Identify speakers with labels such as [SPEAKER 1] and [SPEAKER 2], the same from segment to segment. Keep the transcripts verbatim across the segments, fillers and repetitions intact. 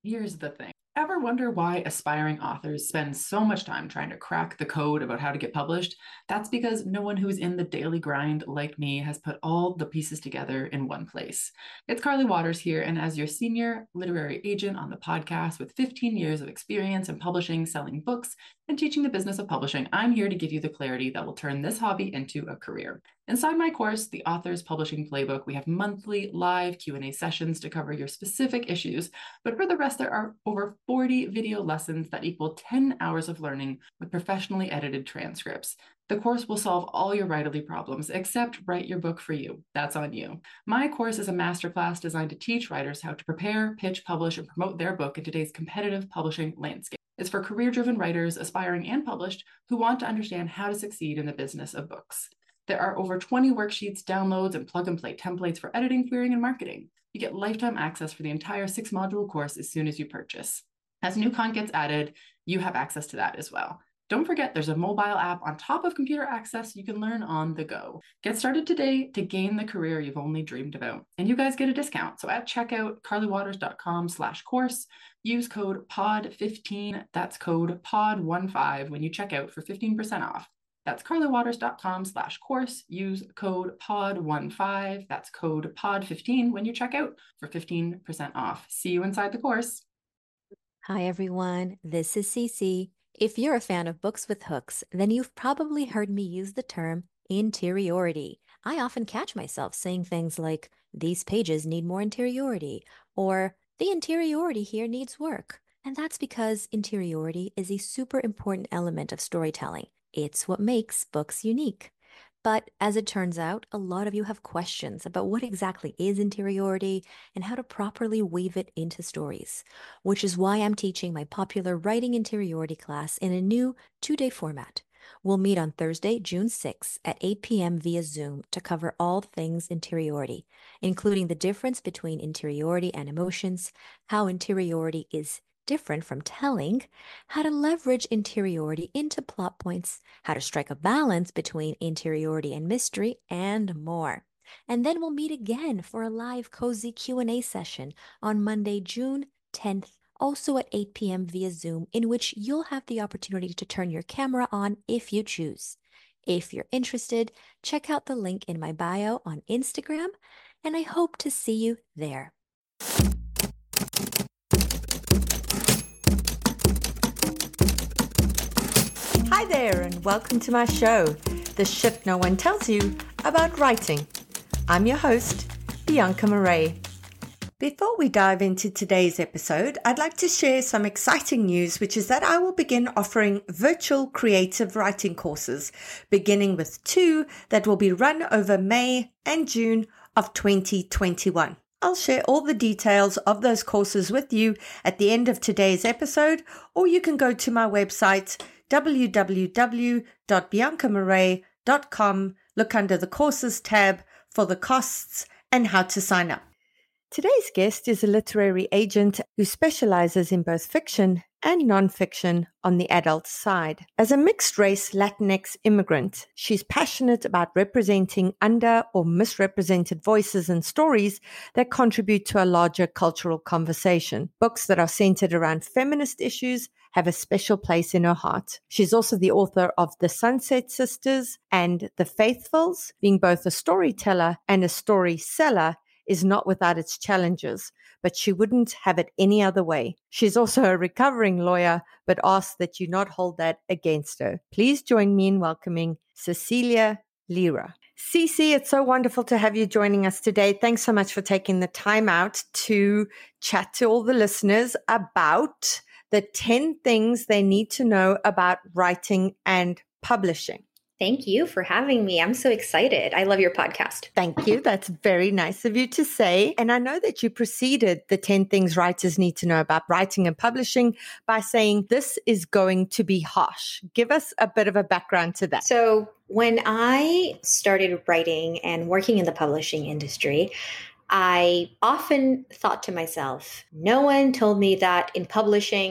[SPEAKER 1] Here's the thing. Ever wonder why aspiring authors spend so much time trying to crack the code about how to get published? That's because no one who's in the daily grind like me has put all the pieces together in one place. It's Carly Waters here, and as your senior literary agent on the podcast with fifteen years of experience in publishing, selling books, and teaching the business of publishing, I'm here to give you the clarity that will turn this hobby into a career. Inside my course, The Author's Publishing Playbook, we have monthly live Q and A sessions to cover your specific issues, but for the rest, there are over forty video lessons that equal ten hours of learning with professionally edited transcripts. The course will solve all your writerly problems, except write your book for you. That's on you. My course is a masterclass designed to teach writers how to prepare, pitch, publish, and promote their book in today's competitive publishing landscape. It's for career-driven writers, aspiring and published, who want to understand how to succeed in the business of books. There are over twenty worksheets, downloads, and plug-and-play templates for editing, querying, and marketing. You get lifetime access for the entire six-module course as soon as you purchase. As new content gets added, you have access to that as well. Don't forget, there's a mobile app on top of computer access you can learn on the go. Get started today to gain the career you've only dreamed about. And you guys get a discount. So at checkout, carlywaters.com slash course, use code P O D fifteen, that's code P O D fifteen when you check out for fifteen percent off. That's carlywaters.com slash course, use code P O D fifteen, that's code P O D fifteen when you check out for fifteen percent off. See you inside the course.
[SPEAKER 2] Hi everyone, this is Cece. If you're a fan of books with hooks, then you've probably heard me use the term interiority. I often catch myself saying things like, these pages need more interiority, or the interiority here needs work. And that's because interiority is a super important element of storytelling. It's what makes books unique. But as it turns out, a lot of you have questions about what exactly is interiority and how to properly weave it into stories, which is why I'm teaching my popular Writing Interiority class in a new two-day format. We'll meet on Thursday, June sixth at eight p.m. via Zoom to cover all things interiority, including the difference between interiority and emotions, how interiority is different from telling, how to leverage interiority into plot points, how to strike a balance between interiority and mystery, and more. And then we'll meet again for a live cozy Q and A session on Monday, June tenth, also at eight p.m. via Zoom, in which you'll have the opportunity to turn your camera on if you choose. If you're interested, check out the link in my bio on Instagram, and I hope to see you there.
[SPEAKER 3] Hi there, and welcome to my show, The Shit No One Tells You About Writing. I'm your host, Bianca Marais. Before we dive into today's episode, I'd like to share some exciting news, which is that I will begin offering virtual creative writing courses, beginning with two that will be run over May and June of twenty twenty-one. I'll share all the details of those courses with you at the end of today's episode, or you can go to my website, w w w dot bianca marais dot com, look under the courses tab for the costs and how to sign up. Today's guest is a literary agent who specializes in both fiction and nonfiction on the adult side. As a mixed-race Latinx immigrant, she's passionate about representing under- or misrepresented voices and stories that contribute to a larger cultural conversation. Books that are centered around feminist issues have a special place in her heart. She's also the author of The Sunset Sisters and The Faithfuls. Being both a storyteller and a story seller is not without its challenges, but she wouldn't have it any other way. She's also a recovering lawyer, but asks that you not hold that against her. Please join me in welcoming Cecilia Lira. Cece, it's so wonderful to have you joining us today. Thanks so much for taking the time out to chat to all the listeners about the ten things they need to know about writing and publishing.
[SPEAKER 4] Thank you for having me. I'm so excited. I love your podcast.
[SPEAKER 3] Thank you. That's very nice of you to say. And I know that you preceded the ten things writers need to know about writing and publishing by saying this is going to be harsh. Give us a bit of a background to that.
[SPEAKER 4] So when I started writing and working in the publishing industry, I often thought to myself, no one told me that in publishing,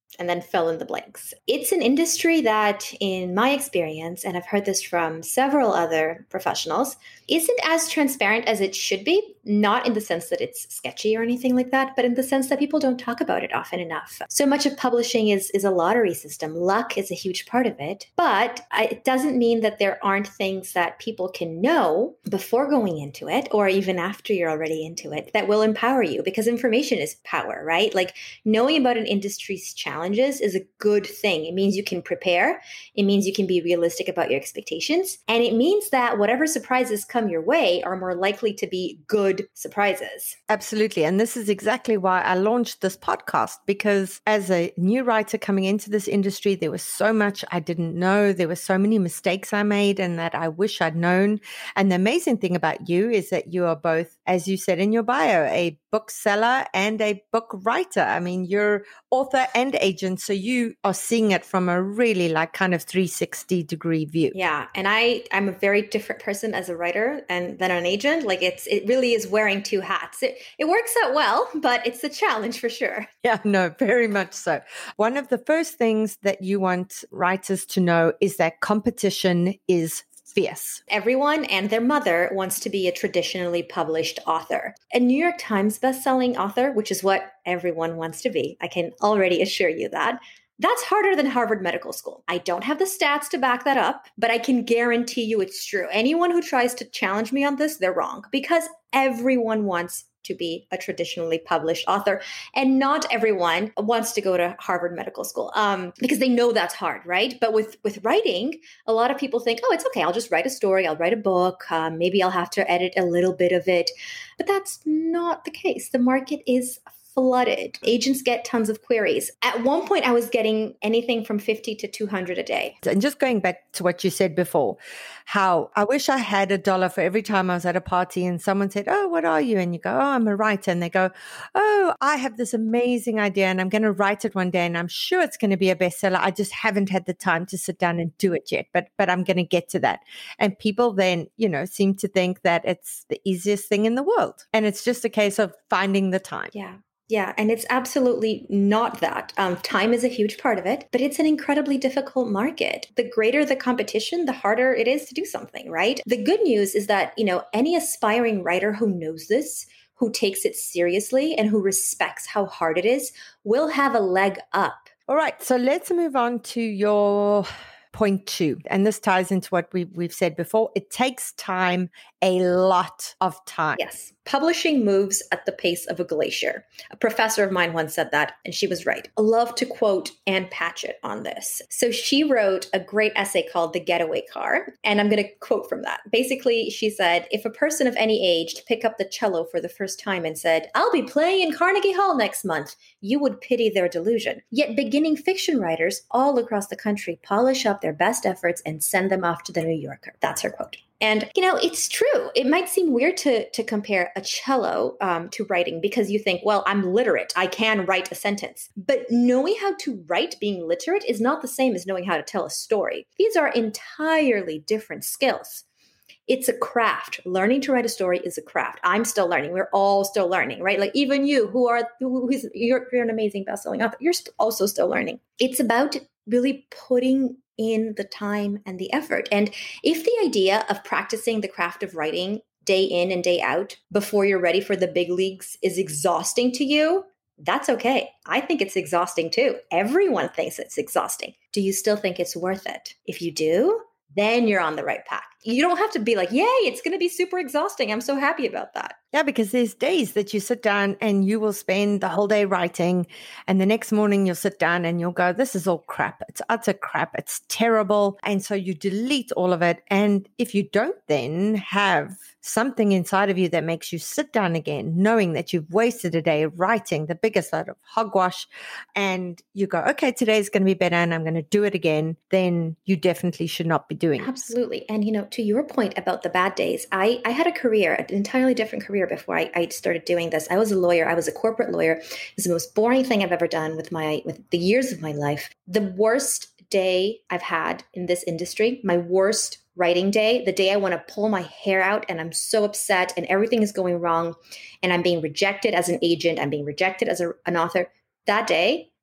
[SPEAKER 4] and then fill in the blanks. It's an industry that, in my experience, and I've heard this from several other professionals, isn't as transparent as it should be, not in the sense that it's sketchy or anything like that, but in the sense that people don't talk about it often enough. So much of publishing is, is a lottery system. Luck is a huge part of it, but it doesn't mean that there aren't things that people can know before going into it, or even after you're already into it, that will empower you, because information is power, right? Like knowing about an industry's challenges is a good thing. It means you can prepare. It means you can be realistic about your expectations. And it means that whatever surprises come your way are more likely to be good surprises.
[SPEAKER 3] Absolutely. And this is exactly why I launched this podcast, because as a new writer coming into this industry, there was so much I didn't know. There were so many mistakes I made and that I wish I'd known. And the amazing thing about you is that you are both, as you said in your bio, a bookseller and a book writer. I mean, you're author and agent, so you are seeing it from a really like kind of three sixty degree view.
[SPEAKER 4] Yeah, and I I'm a very different person as a writer and than an agent. Like it's it really is wearing two hats. It it works out well, but it's a challenge for sure.
[SPEAKER 3] Yeah, no, very much so. One of the first things that you want writers to know is that competition is fierce.
[SPEAKER 4] Everyone and their mother wants to be a traditionally published author. A New York Times bestselling author, which is what everyone wants to be. I can already assure you that. That's harder than Harvard Medical School. I don't have the stats to back that up, but I can guarantee you it's true. Anyone who tries to challenge me on this, they're wrong, because everyone wants to be a traditionally published author. And not everyone wants to go to Harvard Medical School um, because they know that's hard, right? But with, with writing, a lot of people think, oh, it's okay. I'll just write a story. I'll write a book. Um, maybe I'll have to edit a little bit of it. But that's not the case. The market is flooded. Agents get tons of queries. At one point, I was getting anything from fifty to two hundred a day.
[SPEAKER 3] And just going back to what you said before, how I wish I had a dollar for every time I was at a party and someone said, oh, what are you? And you go, oh, I'm a writer. And they go, oh, I have this amazing idea and I'm going to write it one day and I'm sure it's going to be a bestseller. I just haven't had the time to sit down and do it yet, but, but I'm going to get to that. And people then, you know, seem to think that it's the easiest thing in the world. And it's just a case of finding the time.
[SPEAKER 4] Yeah. Yeah, and it's absolutely not that. Um, time is a huge part of it, but it's an incredibly difficult market. The greater the competition, the harder it is to do something, right? The good news is that, you know, any aspiring writer who knows this, who takes it seriously, and who respects how hard it is, will have a leg up.
[SPEAKER 3] All right, so let's move on to your point two. And this ties into what we, we've said before. It takes time, a lot of time.
[SPEAKER 4] Yes. Publishing moves at the pace of a glacier. A professor of mine once said that, and she was right. I love to quote Ann Patchett on this. So she wrote a great essay called The Getaway Car, and I'm going to quote from that. Basically, she said, if a person of any age to pick up the cello for the first time and said, I'll be playing in Carnegie Hall next month, you would pity their delusion. Yet beginning fiction writers all across the country polish up their best efforts and send them off to the New Yorker. That's her quote. And, you know, it's true. It might seem weird to to compare a cello um, to writing because you think, well, I'm literate. I can write a sentence. But knowing how to write, being literate, is not the same as knowing how to tell a story. These are entirely different skills. It's a craft. Learning to write a story is a craft. I'm still learning. We're all still learning, right? Like even you who are, who is, you're, you're an amazing bestselling author. You're also still learning. It's about really putting in the time and the effort. And if the idea of practicing the craft of writing day in and day out before you're ready for the big leagues is exhausting to you, that's okay. I think it's exhausting too. Everyone thinks it's exhausting. Do you still think it's worth it? If you do, then you're on the right path. You don't have to be like, yay, it's going to be super exhausting. I'm so happy about that.
[SPEAKER 3] Yeah, because there's days that you sit down and you will spend the whole day writing. And the next morning you'll sit down and you'll go, this is all crap. It's utter crap. It's terrible. And so you delete all of it. And if you don't then have something inside of you that makes you sit down again, knowing that you've wasted a day writing the biggest load of hogwash, and you go, okay, today's going to be better and I'm going to do it again, then you definitely should not be doing it.
[SPEAKER 4] Absolutely. And, you know, to your point about the bad days, I, I had a career, an entirely different career before I, I started doing this. I was a lawyer. I was a corporate lawyer. It was the most boring thing I've ever done with my with the years of my life. The worst day I've had in this industry, my worst writing day, the day I want to pull my hair out and I'm so upset and everything is going wrong and I'm being rejected as an agent, I'm being rejected as a, an author. That day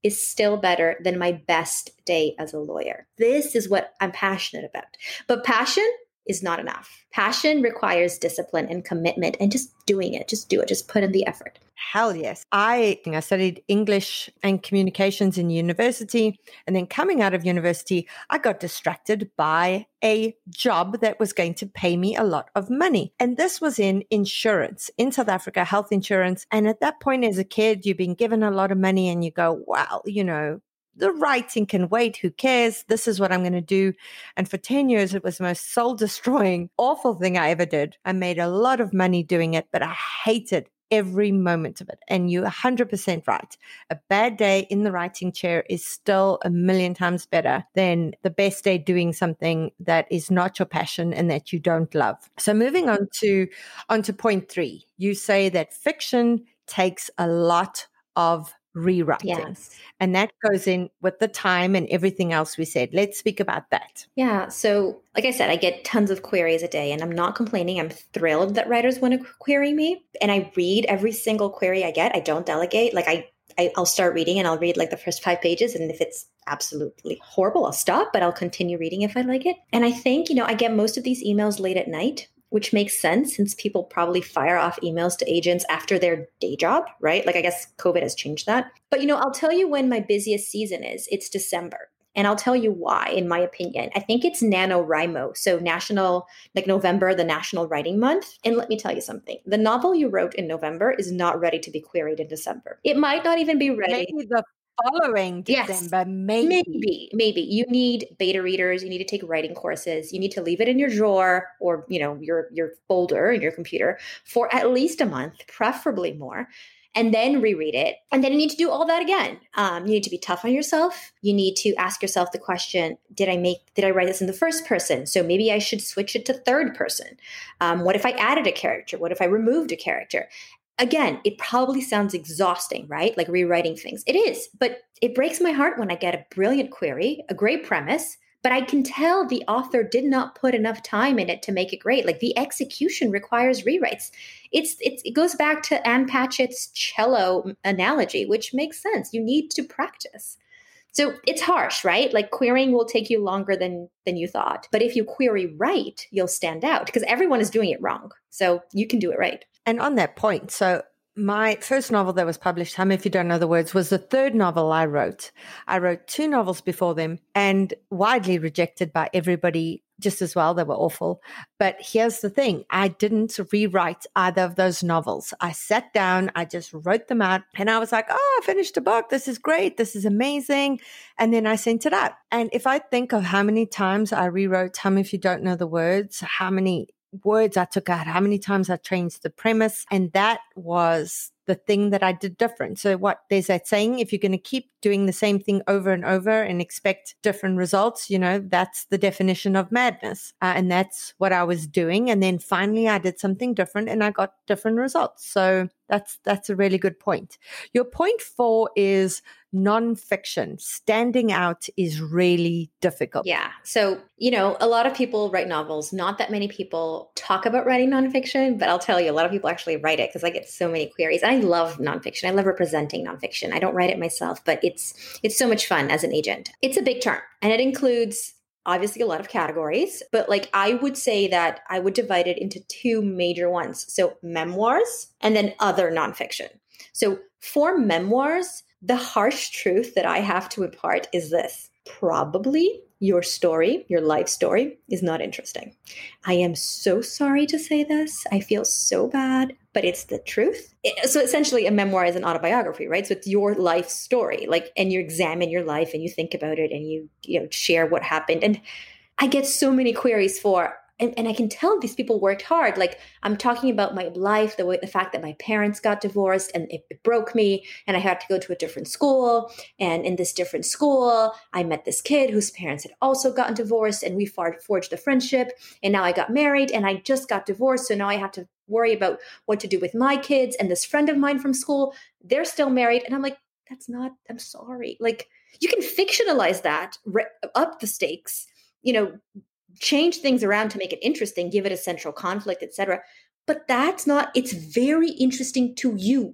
[SPEAKER 4] is still better than my best day as a lawyer. This is what I'm passionate about. But passion is not enough. Passion requires discipline and commitment and just doing it. Just do it. Just put in the effort.
[SPEAKER 3] Hell yes. I, I studied English and communications in university. And then coming out of university, I got distracted by a job that was going to pay me a lot of money. And this was in insurance, in South Africa, health insurance. And at that point as a kid, you've been given a lot of money and you go, wow, you know, the writing can wait. Who cares? This is what I'm going to do. And for ten years, it was the most soul destroying, awful thing I ever did. I made a lot of money doing it, but I hated every moment of it. And you're one hundred percent right. A bad day in the writing chair is still a million times better than the best day doing something that is not your passion and that you don't love. So moving on to, on to point three, you say that fiction takes a lot of rewriting.
[SPEAKER 4] Yes.
[SPEAKER 3] And that goes in with the time and everything else we said. Let's speak about that.
[SPEAKER 4] Yeah. So like I said, I get tons of queries a day and I'm not complaining. I'm thrilled that writers want to query me. And I read every single query I get. I don't delegate. Like I, I I'll start reading and I'll read like the first five pages. And if it's absolutely horrible, I'll stop, but I'll continue reading if I like it. And I think, you know, I get most of these emails late at night, which makes sense since people probably fire off emails to agents after their day job, right? Like I guess COVID has changed that. But, you know, I'll tell you when my busiest season is. It's December. And I'll tell you why, in my opinion. I think it's NaNoWriMo. So national, like November, the National Writing Month. And let me tell you something. The novel you wrote in November is not ready to be queried in December. It might not even be ready.
[SPEAKER 3] Maybe the following December,
[SPEAKER 4] yes,
[SPEAKER 3] maybe.
[SPEAKER 4] Maybe, maybe. You need beta readers. You need to take writing courses. You need to leave it in your drawer or, you know, your, your folder in your computer for at least a month, preferably more, and then reread it. And then you need to do all that again. Um, you need to be tough on yourself. You need to ask yourself the question, did I make, did I write this in the first person? So maybe I should switch it to third person. Um, what if I added a character? What if I removed a character? Again, it probably sounds exhausting, right? Like rewriting things. It is, but it breaks my heart when I get a brilliant query, a great premise, but I can tell the author did not put enough time in it to make it great. Like the execution requires rewrites. It's, it's it goes back to Anne Patchett's cello analogy, which makes sense. You need to practice. So it's harsh, right? Like querying will take you longer than than you thought. But if you query right, you'll stand out because everyone is doing it wrong. So you can do it right.
[SPEAKER 3] And on that point, so my first novel that was published, Hum If You Don't Know the Words, was the third novel I wrote. I wrote two novels before them and widely rejected by everybody just as well. They were awful. But here's the thing. I didn't rewrite either of those novels. I sat down, I just wrote them out and I was like, oh, I finished a book. This is great. This is amazing. And then I sent it out. And if I think of how many times I rewrote Hum If You Don't Know the Words, how many words I took out, how many times I changed the premise. And that was the thing that I did different. So what there's that saying, if you're going to keep doing the same thing over and over and expect different results, you know, that's the definition of madness. Uh, and that's what I was doing. And then finally I did something different and I got different results. So that's, that's a really good point. Your point four is nonfiction. Standing out is really difficult.
[SPEAKER 4] Yeah. So, you know, a lot of people write novels. Not that many people talk about writing nonfiction, but I'll tell you, a lot of people actually write it because I get so many queries. And I love nonfiction. I love representing nonfiction. I don't write it myself, but it's it's so much fun as an agent. It's a big term and it includes obviously a lot of categories, but like I would say that I would divide it into two major ones. So memoirs and then other nonfiction. So for memoirs, the harsh truth that I have to impart is this. Probably your story, your life story is not interesting. I am so sorry to say this. I feel so bad, but it's the truth. It, so essentially a memoir is an autobiography, right? So it's your life story, like, and you examine your life and you think about it and you, you know, share what happened. And I get so many queries for, And, and I can tell these people worked hard. Like I'm talking about my life, the way, the fact that my parents got divorced and it, it broke me and I had to go to a different school. And in this different school, I met this kid whose parents had also gotten divorced and we forged a friendship. And now I got married and I just got divorced. So now I have to worry about what to do with my kids. And this friend of mine from school, they're still married. And I'm like, that's not, I'm sorry. Like you can fictionalize that, up the stakes, you know, change things around to make it interesting, give it a central conflict, et cetera. But that's not, it's very interesting to you.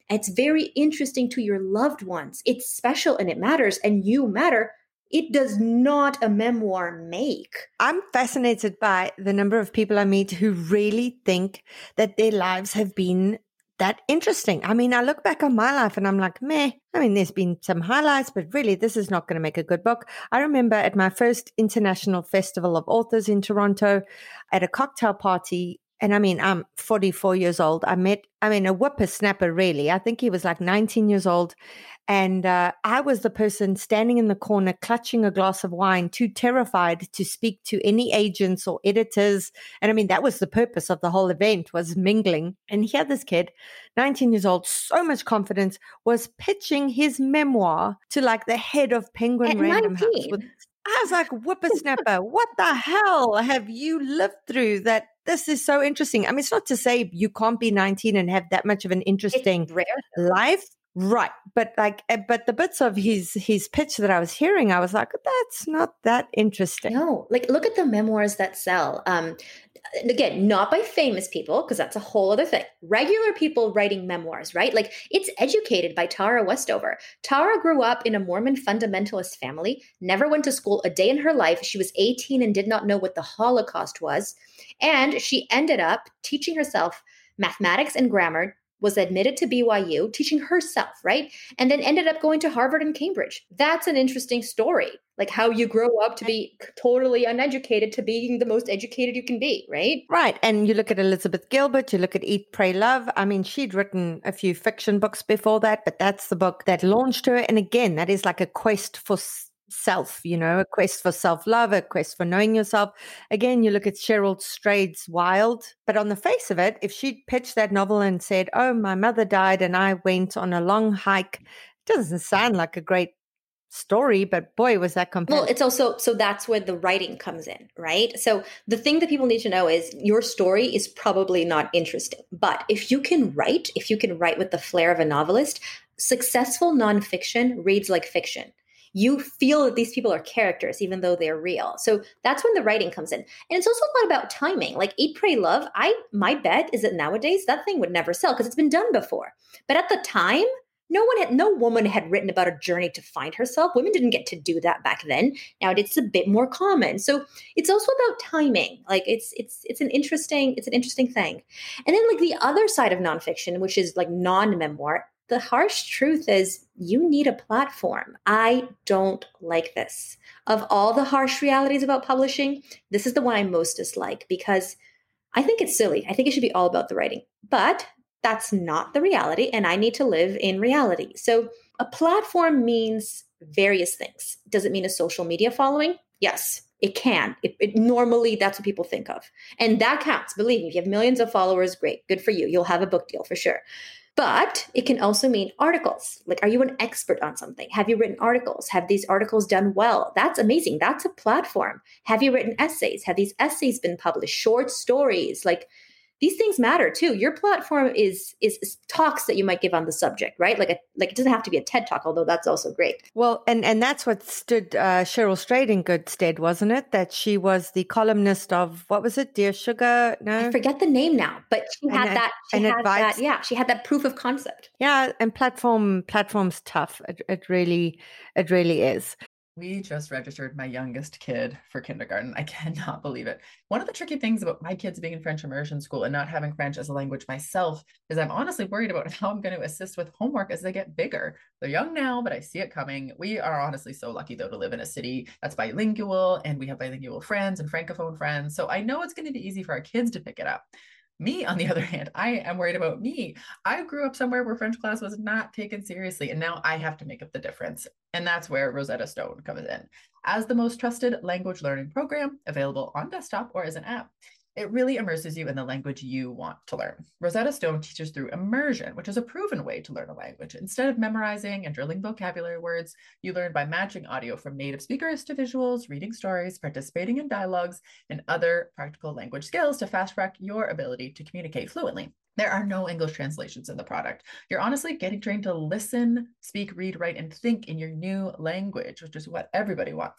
[SPEAKER 4] It's very interesting to your loved ones. It's special and it matters, and you matter. It does not a memoir make.
[SPEAKER 3] I'm fascinated by the number of people I meet who really think that their lives have been that interesting. I mean, I look back on my life and I'm like, meh. I mean, there's been some highlights, but really this is not going to make a good book. I remember at my first International Festival of Authors in Toronto at a cocktail party, and I mean, I'm forty-four years old. I met, I mean, a whippersnapper, really. I think he was like nineteen years old. And uh, I was the person standing in the corner, clutching a glass of wine, too terrified to speak to any agents or editors. And I mean, that was the purpose of the whole event, was mingling. And here this kid, nineteen years old, so much confidence, was pitching his memoir to like the head of Penguin
[SPEAKER 4] At
[SPEAKER 3] Random House.
[SPEAKER 4] nineteen.
[SPEAKER 3] With, I was like, whippersnapper, what the hell have you lived through that this is so interesting? I mean, it's not to say you can't be nineteen and have that much of an interesting
[SPEAKER 4] It's rare.
[SPEAKER 3] life. Right. But like, uh, but the bits of his, his pitch that I was hearing, I was like, that's not that interesting.
[SPEAKER 4] No, like look at the memoirs that sell. Um, and again, not by famous people, because that's a whole other thing. Regular people writing memoirs, right? Like it's educated by Tara Westover. Tara grew up in a Mormon fundamentalist family, never went to school a day in her life. She was eighteen and did not know what the Holocaust was. And she ended up teaching herself mathematics and grammar, was admitted to B Y U, teaching herself, right? And then ended up going to Harvard and Cambridge. That's an interesting story. Like how you grow up to be totally uneducated to being the most educated you can be, right?
[SPEAKER 3] Right. And you look at Elizabeth Gilbert, you look at Eat, Pray, Love. I mean, she'd written a few fiction books before that, but that's the book that launched her. And again, that is like a quest for self, you know, a quest for self-love, a quest for knowing yourself. Again, you look at Cheryl Strayed's Wild, but on the face of it, if she'd pitched that novel and said, oh, my mother died and I went on a long hike, it doesn't sound like a great story, but boy, was that compelling.
[SPEAKER 4] Well, it's also, so that's where the writing comes in, right? So the thing that people need to know is your story is probably not interesting, but if you can write, if you can write with the flair of a novelist, successful nonfiction reads like fiction. You feel that these people are characters, even though they're real. So that's when the writing comes in. And it's also a lot about timing. Like Eat, Pray, Love, I my bet is that nowadays that thing would never sell because it's been done before. But at the time, no one had, no woman had written about a journey to find herself. Women didn't get to do that back then. Now it's a bit more common. So it's also about timing. Like it's it's it's an interesting it's an interesting thing. And then like the other side of nonfiction, which is like non-memoir. The harsh truth is you need a platform. I don't like this. Of all the harsh realities about publishing, this is the one I most dislike because I think it's silly. I think it should be all about the writing. But that's not the reality, and I need to live in reality. So a platform means various things. Does it mean a social media following? Yes, it can. It, it, normally, that's what people think of. And that counts. Believe me, if you have millions of followers, great. Good for you. You'll have a book deal for sure. But it can also mean articles. Like, are you an expert on something? Have you written articles? Have these articles done well? That's amazing. That's a platform. Have you written essays? Have these essays been published? Short stories? Like, these things matter too. Your platform is, is is talks that you might give on the subject, right? Like a, like it doesn't have to be a TED Talk, although that's also great.
[SPEAKER 3] Well, and, and that's what stood uh, Cheryl Strayed in good stead, wasn't it? That she was the columnist of, what was it, Dear Sugar? No,
[SPEAKER 4] I forget the name now, but she
[SPEAKER 3] and
[SPEAKER 4] had
[SPEAKER 3] it,
[SPEAKER 4] that. She
[SPEAKER 3] and
[SPEAKER 4] had
[SPEAKER 3] advice.
[SPEAKER 4] that. Yeah, she had that proof of concept.
[SPEAKER 3] Yeah, and platform platform's tough. It, it really, it really is.
[SPEAKER 1] We just registered my youngest kid for kindergarten. I cannot believe it. One of the tricky things about my kids being in French immersion school and not having French as a language myself is I'm honestly worried about how I'm going to assist with homework as they get bigger. They're young now, but I see it coming. We are honestly so lucky, though, to live in a city that's bilingual, and we have bilingual friends and Francophone friends. So I know it's going to be easy for our kids to pick it up. Me, on the other hand, I am worried about me. I grew up somewhere where French class was not taken seriously, and now I have to make up the difference. And that's where Rosetta Stone comes in. As the most trusted language learning program available on desktop or as an app, it really immerses you in the language you want to learn. Rosetta Stone teaches through immersion, which is a proven way to learn a language. Instead of memorizing and drilling vocabulary words, you learn by matching audio from native speakers to visuals, reading stories, participating in dialogues, and other practical language skills to fast-track your ability to communicate fluently. There are no English translations in the product. You're honestly getting trained to listen, speak, read, write, and think in your new language, which is what everybody wants.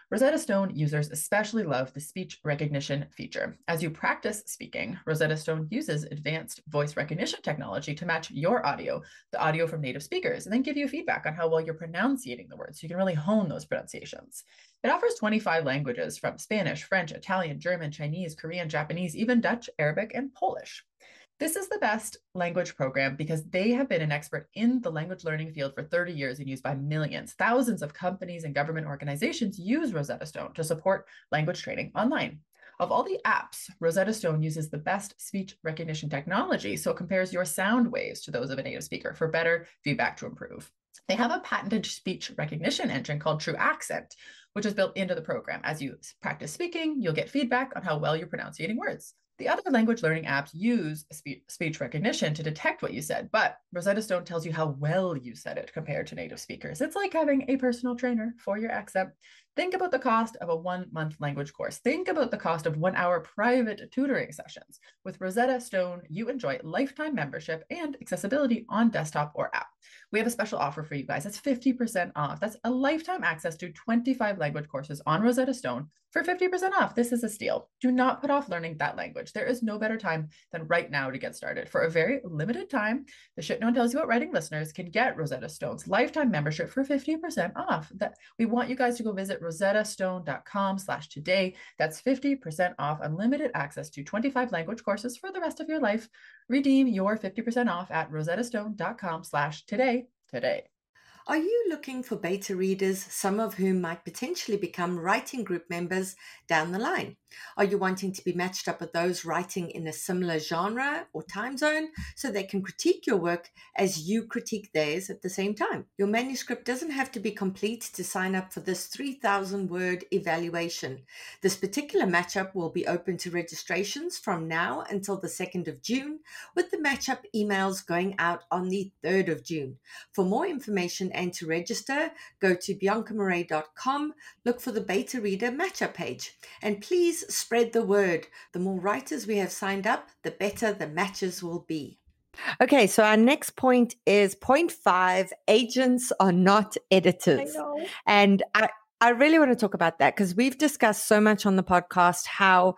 [SPEAKER 1] Rosetta Stone users especially love the speech recognition feature. As you practice speaking, Rosetta Stone uses advanced voice recognition technology to match your audio, the audio from native speakers, and then give you feedback on how well you're pronunciating the words so you can really hone those pronunciations. It offers twenty-five languages from Spanish, French, Italian, German, Chinese, Korean, Japanese, even Dutch, Arabic, and Polish. This is the best language program because they have been an expert in the language learning field for thirty years and used by millions. Thousands of companies and government organizations use Rosetta Stone to support language training online. Of all the apps, Rosetta Stone uses the best speech recognition technology, so it compares your sound waves to those of a native speaker for better feedback to improve. They have a patented speech recognition engine called True Accent, which is built into the program. As you practice speaking, you'll get feedback on how well you're pronunciating words. The other language learning apps use spe- speech recognition to detect what you said, but Rosetta Stone tells you how well you said it compared to native speakers. It's like having a personal trainer for your accent. Think about the cost of a one-month language course. Think about the cost of one-hour private tutoring sessions. With Rosetta Stone, you enjoy lifetime membership and accessibility on desktop or app. We have a special offer for you guys. That's fifty percent off. That's a lifetime access to twenty-five language courses on Rosetta Stone for fifty percent off. This is a steal. Do not put off learning that language. There is no better time than right now to get started. For a very limited time, the Shit No One Tells You About Writing listeners can get Rosetta Stone's lifetime membership for fifty percent off. That we want you guys to go visit rosettastone.com slash today. That's fifty percent off unlimited access to twenty-five language courses for the rest of your life. Redeem your fifty percent off at rosettastone.com slash today today.
[SPEAKER 3] Are you looking for beta readers, some of whom might potentially become writing group members down the line? Are you wanting to be matched up with those writing in a similar genre or time zone so they can critique your work as you critique theirs at the same time? Your manuscript doesn't have to be complete to sign up for this three thousand word evaluation. This particular matchup will be open to registrations from now until the second of June, with the matchup emails going out on the third of June. For more information and to register, go to bianca marais dot com, look for the beta reader matchup page, and please spread the word. The more writers we have signed up, the better the matches will be. Okay, so our next point is point five, agents are not editors.
[SPEAKER 4] I know.
[SPEAKER 3] And I, I really want to talk about that because we've discussed so much on the podcast how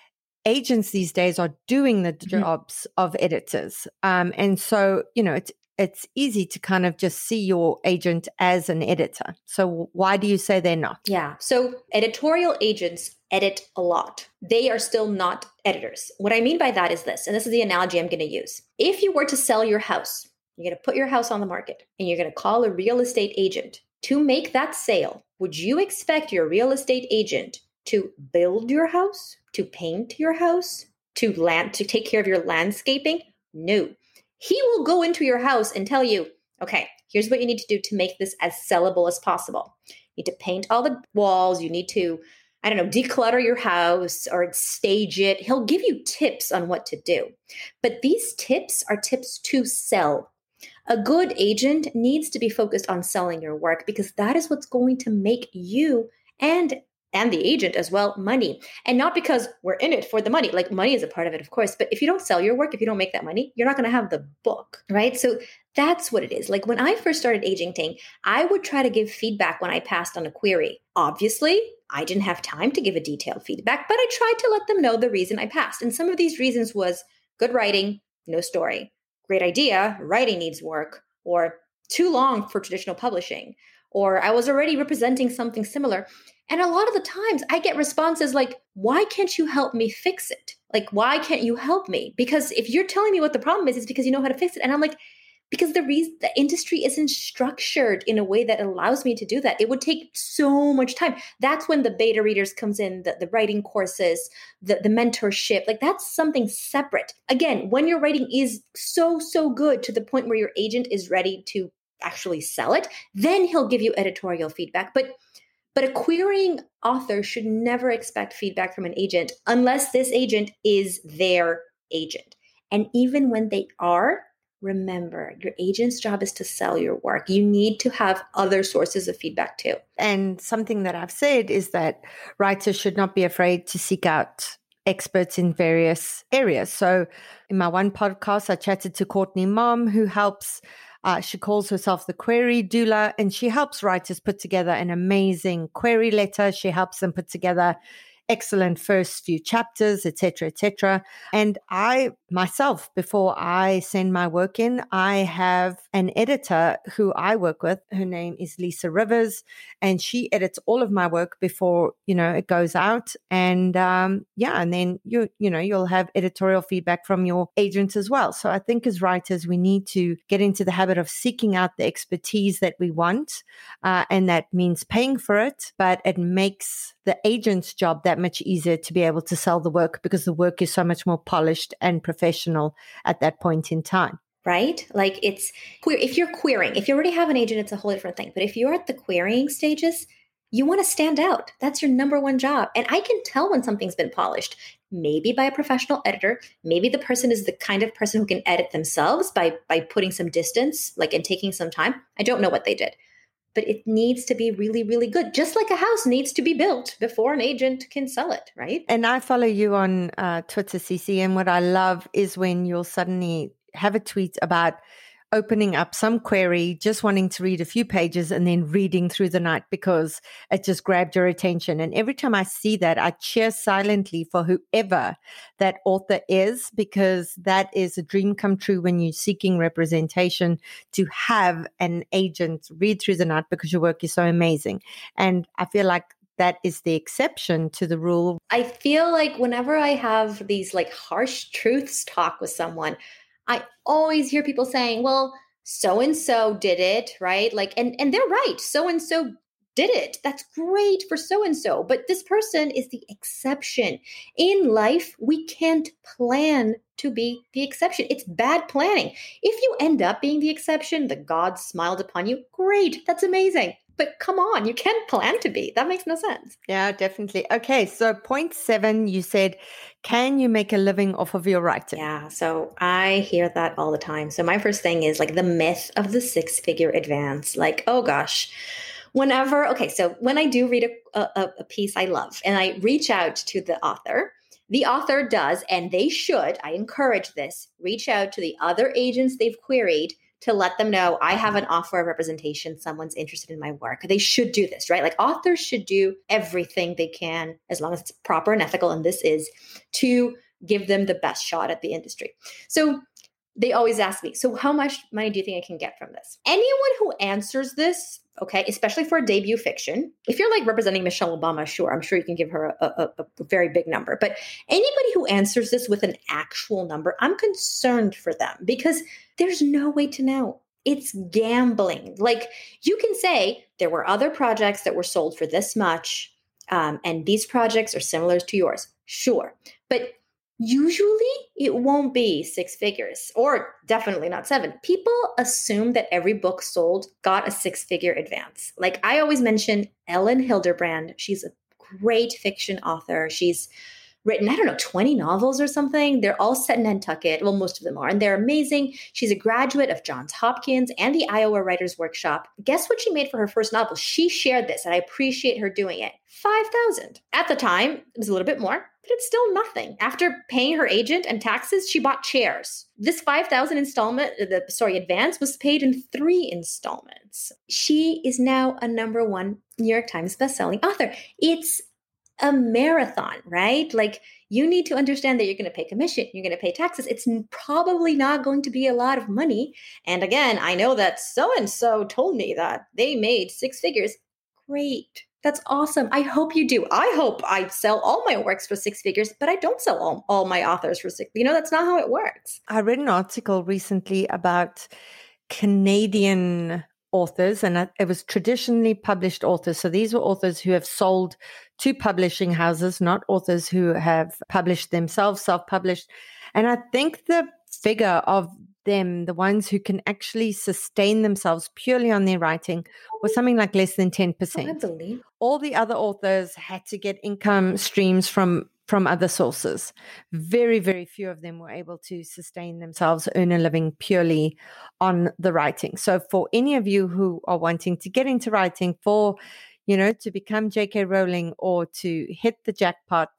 [SPEAKER 3] agents these days are doing the
[SPEAKER 1] Mm-hmm.
[SPEAKER 3] jobs of editors. Um, and so, you know, it's it's easy to kind of just see your agent as an editor. So why do you say they're not?
[SPEAKER 4] Yeah. So editorial agents edit a lot. They are still not editors. What I mean by that is this, and this is the analogy I'm going to use. If you were to sell your house, you're going to put your house on the market and you're going to call a real estate agent to make that sale, would you expect your real estate agent to build your house, to paint your house, to land, to take care of your landscaping? No. He will go into your house and tell you, okay, here's what you need to do to make this as sellable as possible. You need to paint all the walls. You need to, I don't know, declutter your house or stage it. He'll give you tips on what to do. But these tips are tips to sell. A good agent needs to be focused on selling your work because that is what's going to make you and and the agent as well money. And not because we're in it for the money. Like money is a part of it, of course. But if you don't sell your work, if you don't make that money, you're not going to have the book, right? So that's what it is. Like when I first started agenting, I would try to give feedback when I passed on a query. Obviously, I didn't have time to give a detailed feedback, but I tried to let them know the reason I passed. And some of these reasons was good writing, no story. Great idea, writing needs work, or too long for traditional publishing, or I was already representing something similar. And a lot of the times I get responses like, why can't you help me fix it? Like, why can't you help me? Because if you're telling me what the problem is, it's because you know how to fix it. And I'm like, because the reason the industry isn't structured in a way that allows me to do that. It would take so much time. That's when the beta readers comes in, the, the writing courses, the, the mentorship, like that's something separate. Again, when your writing is so, so good to the point where your agent is ready to actually sell it, then he'll give you editorial feedback. But But a querying author should never expect feedback from an agent unless this agent is their agent. And even when they are, remember, your agent's job is to sell your work. You need to have other sources of feedback too.
[SPEAKER 3] And something that I've said is that writers should not be afraid to seek out experts in various areas. So in my one podcast, I chatted to Courtney Mom, who helps Uh, she calls herself the query doula, and she helps writers put together an amazing query letter. She helps them put together excellent first few chapters, et cetera, et cetera. And I myself, before I send my work in, I have an editor who I work with. Her name is Lisa Rivers, and she edits all of my work before, you know, it goes out. And um, yeah, and then you, you know, you'll have editorial feedback from your agent as well. So I think as writers, we need to get into the habit of seeking out the expertise that we want, uh, and that means paying for it, but it makes the agent's job that much easier to be able to sell the work because the work is so much more polished and professional at that point in time.
[SPEAKER 4] Right? Like it's queer. If you're querying, if you already have an agent, it's a whole different thing. But if you're at the querying stages, you want to stand out. That's your number one job. And I can tell when something's been polished, maybe by a professional editor. Maybe the person is the kind of person who can edit themselves by, by putting some distance, like, and taking some time. I don't know what they did. But it needs to be really, really good. Just like a house needs to be built before an agent can sell it, right?
[SPEAKER 3] And I follow you on uh, Twitter, Cece, and what I love is when you'll suddenly have a tweet about opening up some query, just wanting to read a few pages and then reading through the night because it just grabbed your attention. And every time I see that, I cheer silently for whoever that author is, because that is a dream come true when you're seeking representation, to have an agent read through the night because your work is so amazing. And I feel like that is the exception to the rule.
[SPEAKER 4] I feel like whenever I have these like harsh truths talk with someone, I always hear people saying, well, so-and-so did it, right? Like, and, and they're right. So-and-so did it. That's great for so-and-so. But this person is the exception. In life, we can't plan to be the exception. It's bad planning. If you end up being the exception, the gods smiled upon you, great. That's amazing. But come on, you can't plan to be. That makes no sense.
[SPEAKER 3] Yeah, definitely. Okay, so point seven, you said, can you make a living off of your writing?
[SPEAKER 4] Yeah, so I hear that all the time. So my first thing is like the myth of the six-figure advance. Like, oh gosh, whenever, okay, so when I do read a, a, a piece I love and I reach out to the author, the author does, and they should, I encourage this, reach out to the other agents they've queried to let them know I have an offer of representation. Someone's interested in my work. They should do this, right? Like authors should do everything they can, as long as it's proper and ethical, and this is, to give them the best shot at the industry. So they always ask me, so how much money do you think I can get from this? Anyone who answers this, okay, especially for a debut fiction, if you're like representing Michelle Obama, sure, I'm sure you can give her a, a, a very big number. But anybody who answers this with an actual number, I'm concerned for them because there's no way to know. It's gambling. Like you can say there were other projects that were sold for this much, um, and these projects are similar to yours. Sure. But usually it won't be six figures, or definitely not seven. People assume that every book sold got a six-figure advance. Like I always mention Ellen Hilderbrand. She's a great fiction author. She's written, I don't know, twenty novels or something. They're all set in Nantucket. Well, most of them are, and they're amazing. She's a graduate of Johns Hopkins and the Iowa Writers Workshop. Guess what she made for her first novel? She shared this, and I appreciate her doing it. five thousand dollars. At the time, it was a little bit more, but it's still nothing. After paying her agent and taxes, she bought chairs. This five thousand dollars installment, the sorry, advance was paid in three installments. She is now a number one New York Times bestselling author. It's a marathon, right? Like you need to understand that you're going to pay commission, you're going to pay taxes. It's probably not going to be a lot of money. And again, I know that so-and-so told me that they made six figures. Great. That's awesome. I hope you do. I hope I sell all my works for six figures, but I don't sell all, all my authors for six. You know, that's not how it works.
[SPEAKER 3] I read an article recently about Canadian authors, and it was traditionally published authors. So these were authors who have sold to publishing houses, not authors who have published themselves, self-published. And I think the figure of them, the ones who can actually sustain themselves purely on their writing, was something like less than ten percent.
[SPEAKER 4] Oh, I believe.
[SPEAKER 3] All the other authors had to get income streams from from other sources. Very, very few of them were able to sustain themselves, earn a living purely on the writing. So for any of you who are wanting to get into writing, for, you know, to become J K Rowling or to hit the jackpot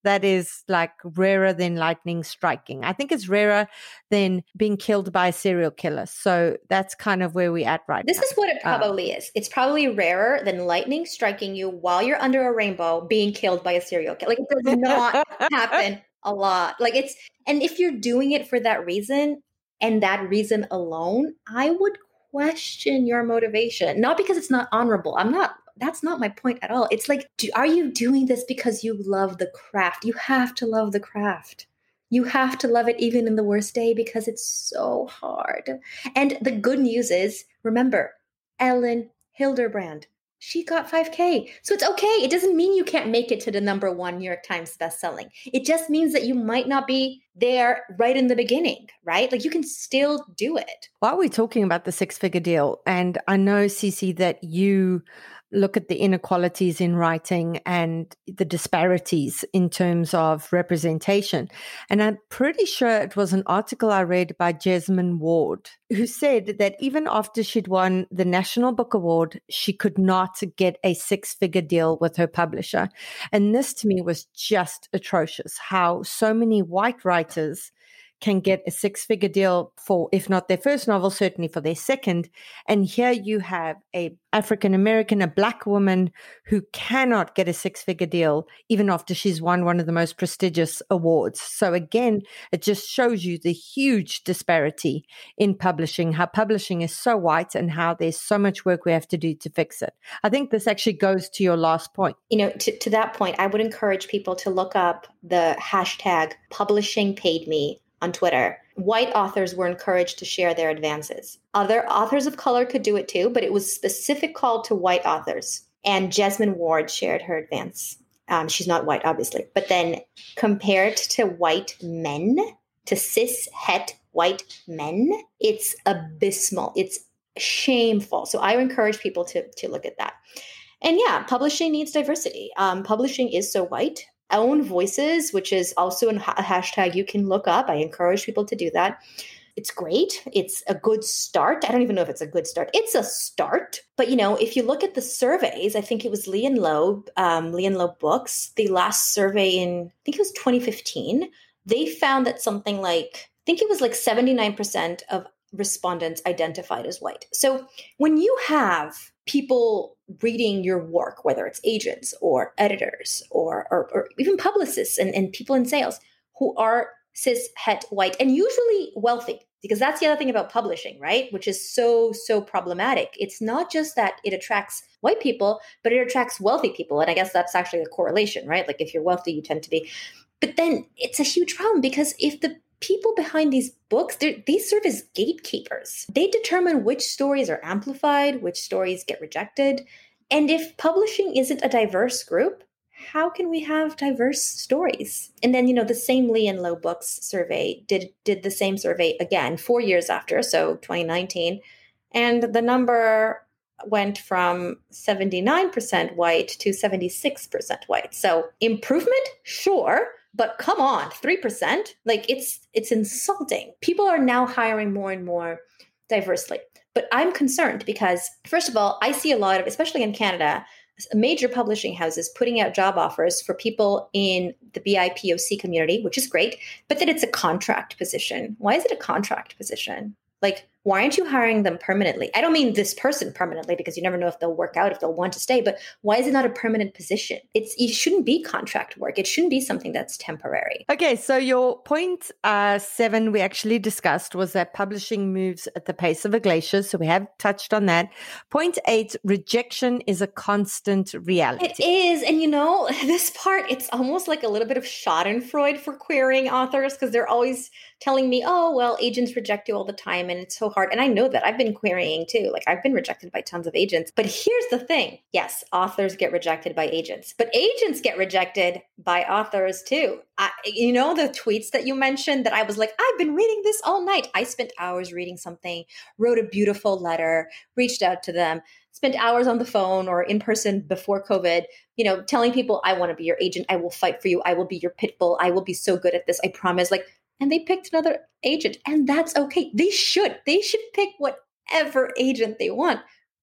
[SPEAKER 3] that is like rarer than lightning striking. I think it's rarer than being killed by a serial killer. So that's kind of where we're at right
[SPEAKER 4] this
[SPEAKER 3] now.
[SPEAKER 4] This is what it probably um, is. It's probably rarer than lightning striking you while you're under a rainbow being killed by a serial killer. Like, it does not happen a lot. Like, it's, and if you're doing it for that reason and that reason alone, I would question your motivation. Not because it's not honorable. I'm not, that's not my point at all. It's like, do, are you doing this because you love the craft? You have to love the craft. You have to love it even in the worst day because it's so hard. And the good news is, remember, Ellen Hilderbrand, she got five K. So it's okay. It doesn't mean you can't make it to the number one New York Times bestselling. It just means that you might not be there right in the beginning, right? Like, you can still do it.
[SPEAKER 3] While we're talking about the six-figure deal, and I know, Cece, that you look at the inequalities in writing and the disparities in terms of representation. And I'm pretty sure it was an article I read by Jesmyn Ward, who said that even after she'd won the National Book Award, she could not get a six-figure deal with her publisher. And this to me was just atrocious, how so many white writers can get a six-figure deal for, if not their first novel, certainly for their second. And here you have a African-American, a Black woman who cannot get a six-figure deal even after she's won one of the most prestigious awards. So again, it just shows you the huge disparity in publishing, how publishing is so white and how there's so much work we have to do to fix it. I think this actually goes to your last point.
[SPEAKER 4] You know, to, to that point, I would encourage people to look up the hashtag publishing paid me on Twitter. White authors were encouraged to share their advances. Other authors of color could do it too, but it was specific call to white authors. And Jesmyn Ward shared her advance. Um, she's not white, obviously. But then compared to white men, to cis het white men, it's abysmal. It's shameful. So I encourage people to, to look at that. And yeah, publishing needs diversity. Um, publishing is so white. Own Voices, which is also a hashtag you can look up. I encourage people to do that. It's great. It's a good start. I don't even know if it's a good start. It's a start. But, you know, if you look at the surveys, I think it was Lee and Loeb, um, Lee and Loeb Books, the last survey in, I think it was twenty fifteen, they found that something like, I think it was like seventy-nine percent of respondents identified as white. So when you have people reading your work, whether it's agents or editors or, or, or even publicists and, and people in sales who are cis, het, white, and usually wealthy, because that's the other thing about publishing, right? Which is so, so problematic. It's not just that it attracts white people, but it attracts wealthy people. And I guess that's actually a correlation, right? Like, if you're wealthy, you tend to be. But then it's a huge problem, because if the people behind these books, these serve as gatekeepers. They determine which stories are amplified, which stories get rejected. And if publishing isn't a diverse group, how can we have diverse stories? And then, you know, the same Lee and Loeb Books survey did, did the same survey again four years after, so twenty nineteen. And the number went from seventy-nine percent white to seventy-six percent white. So improvement, sure. But come on, three percent? Like, it's it's insulting. People are now hiring more and more diversely. But I'm concerned because, first of all, I see a lot of, especially in Canada, major publishing houses putting out job offers for people in the B I P O C community, which is great, but that it's a contract position. Why is it a contract position? Like, why aren't you hiring them permanently? I don't mean this person permanently, because you never know if they'll work out, if they'll want to stay, but why is it not a permanent position? It's It shouldn't be contract work. It shouldn't be something that's temporary.
[SPEAKER 3] Okay, so your point uh, seven we actually discussed was that publishing moves at the pace of a glacier, so we have touched on that. Point eight, rejection is a constant reality.
[SPEAKER 4] It is, and you know, this part, it's almost like a little bit of schadenfreude for querying authors, because they're always telling me, oh, well, agents reject you all the time, and it's so hard. And I know that. I've been querying too. Like, I've been rejected by tons of agents. But here's the thing. Yes, authors get rejected by agents, but agents get rejected by authors too. I, you know, the tweets that you mentioned that I was like, I've been reading this all night. I spent hours reading something, wrote a beautiful letter, reached out to them, spent hours on the phone or in person before COVID, you know, telling people, I want to be your agent. I will fight for you. I will be your pit bull. I will be so good at this. I promise. Like, and they picked another agent, and that's okay. They should. They should pick whatever agent they want.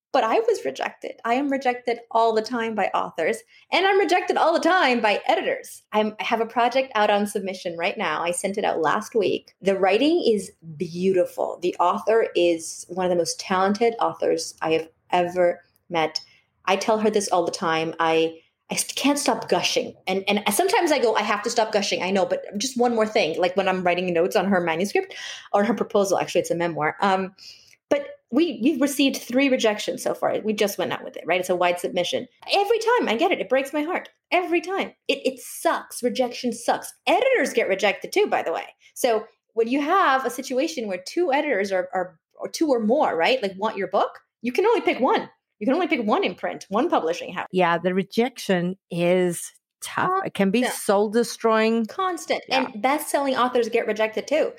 [SPEAKER 4] But I was rejected. I am rejected all the time by authors, and I'm rejected all the time by editors. I'm, I have a project out on submission right now. I sent it out last week. The writing is beautiful. The author is one of the most talented authors I have ever met. I tell her this all the time. I I can't stop gushing. And and sometimes I go, I have to stop gushing. I know, but just one more thing. Like when I'm writing notes on her manuscript or her proposal, actually it's a memoir. Um, but we, we've received three rejections so far. We just went out with it, right? It's a wide submission. Every time I get it, it breaks my heart. Every time. It, it sucks. Rejection sucks. Editors get rejected too, by the way. So when you have a situation where two editors are, are or two or more, right? Like want your book, you can only pick one. You can only pick one imprint, one publishing house.
[SPEAKER 3] Yeah, the rejection is tough. It can be soul destroying.
[SPEAKER 4] Constant. Yeah. And best-selling authors get rejected too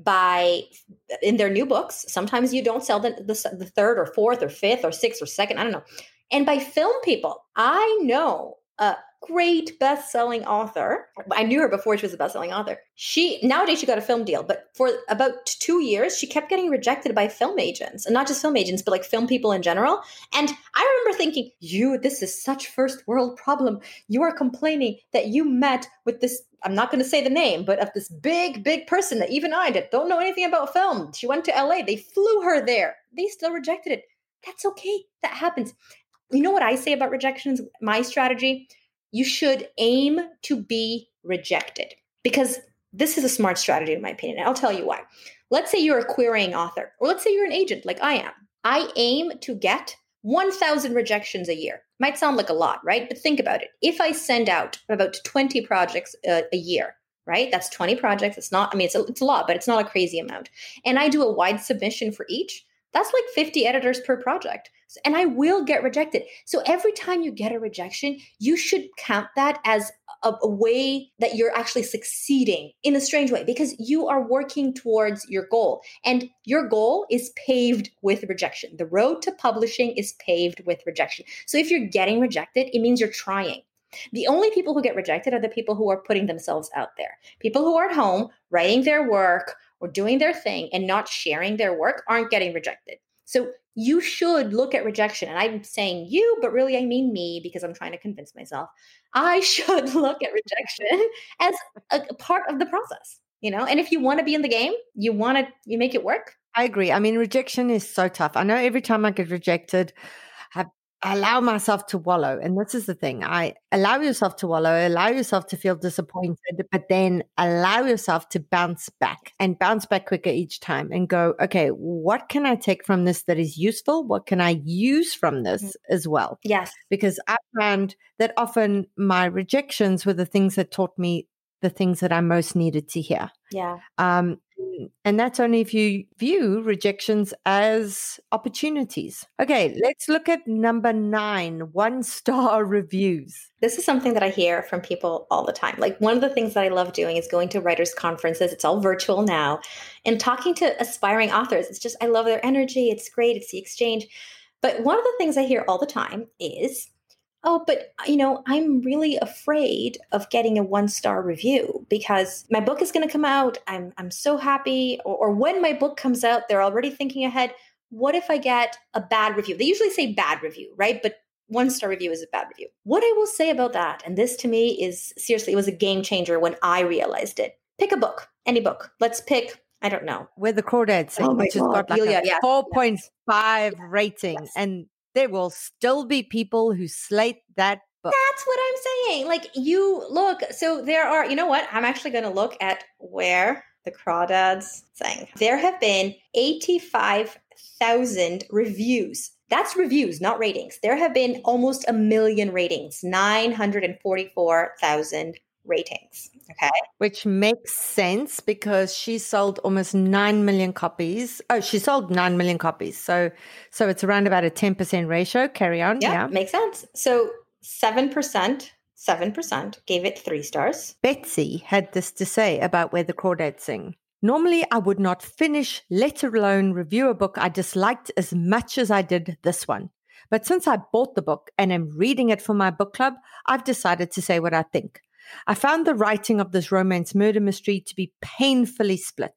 [SPEAKER 4] by in their new books. Sometimes you don't sell the, the, the third or fourth or fifth or sixth or second. I don't know. And by film people, I know a great best-selling author. I knew her before she was a best-selling author. She nowadays she got a film deal, but for about two years, she kept getting rejected by film agents, and not just film agents, but like film people in general. And I remember thinking, you, this is such first world problem. You are complaining that you met with this, I'm not going to say the name, but of this big, big person that even I did, don't know anything about film. She went to L A. They flew her there. They still rejected it. That's okay. That happens. You know what I say about rejections? My strategy? You should aim to be rejected, because this is a smart strategy in my opinion. And I'll tell you why. Let's say you're a querying author, or let's say you're an agent like I am. I aim to get one thousand rejections a year. Might sound like a lot, right? But think about it. If I send out about twenty projects uh, a year, right? That's twenty projects. It's not, I mean, it's a, it's a lot, but it's not a crazy amount. And I do a wide submission for each. That's like fifty editors per project. And I will get rejected. So every time you get a rejection, you should count that as a, a way that you're actually succeeding in a strange way, because you are working towards your goal. And your goal is paved with rejection. The road to publishing is paved with rejection. So if you're getting rejected, it means you're trying. The only people who get rejected are the people who are putting themselves out there. People who are at home writing their work or doing their thing and not sharing their work aren't getting rejected. So you should look at rejection. And I'm saying you, but really I mean me, because I'm trying to convince myself. I should look at rejection as a, a part of the process, you know? And if you want to be in the game, you want to, you make it work.
[SPEAKER 3] I agree. I mean, rejection is so tough. I know every time I get rejected, I I allow myself to wallow. And this is the thing. I allow yourself to wallow, allow yourself to feel disappointed, but then allow yourself to bounce back and bounce back quicker each time and go, okay, what can I take from this that is useful? What can I use from this mm-hmm. as well?
[SPEAKER 4] Yes.
[SPEAKER 3] Because I found that often my rejections were the things that taught me the things that I most needed to hear.
[SPEAKER 4] Yeah.
[SPEAKER 3] Um, and that's only if you view rejections as opportunities. Okay, let's look at number nine, one-star reviews.
[SPEAKER 4] This is something that I hear from people all the time. Like one of the things that I love doing is going to writers' conferences. It's all virtual now. And talking to aspiring authors. It's just, I love their energy. It's great. It's the exchange. But one of the things I hear all the time is, oh, but, you know, I'm really afraid of getting a one-star review because my book is going to come out. I'm I'm so happy. Or, or when my book comes out, they're already thinking ahead. What if I get a bad review? They usually say bad review, right? But one-star review is a bad review. What I will say about that, and this to me is, seriously, it was a game changer when I realized it. Pick a book, any book. Let's pick, I don't know.
[SPEAKER 3] Where the Crawdads Sing,
[SPEAKER 4] oh
[SPEAKER 3] which has got like
[SPEAKER 4] Julia,
[SPEAKER 3] a
[SPEAKER 4] yes,
[SPEAKER 3] four point five
[SPEAKER 4] yes.
[SPEAKER 3] rating.
[SPEAKER 4] Yes.
[SPEAKER 3] And there will still be people who slate that book.
[SPEAKER 4] That's what I'm saying. Like you look, so there are, you know what? I'm actually going to look at Where the Crawdads Sing. There have been eighty-five thousand reviews. That's reviews, not ratings. There have been almost a million ratings, nine hundred forty-four thousand ratings. Okay.
[SPEAKER 3] Which makes sense because she sold almost nine million copies. Oh, she sold nine million copies. So, so it's around about a ten percent ratio. Carry on.
[SPEAKER 4] Yeah,
[SPEAKER 3] yeah.
[SPEAKER 4] Makes sense. So seven percent, seven percent gave it three stars.
[SPEAKER 3] Betsy had this to say about Where the Crawdads Sing. Normally, I would not finish, let alone review a book I disliked as much as I did this one. But since I bought the book and am reading it for my book club, I've decided to say what I think. I found the writing of this romance murder mystery to be painfully split.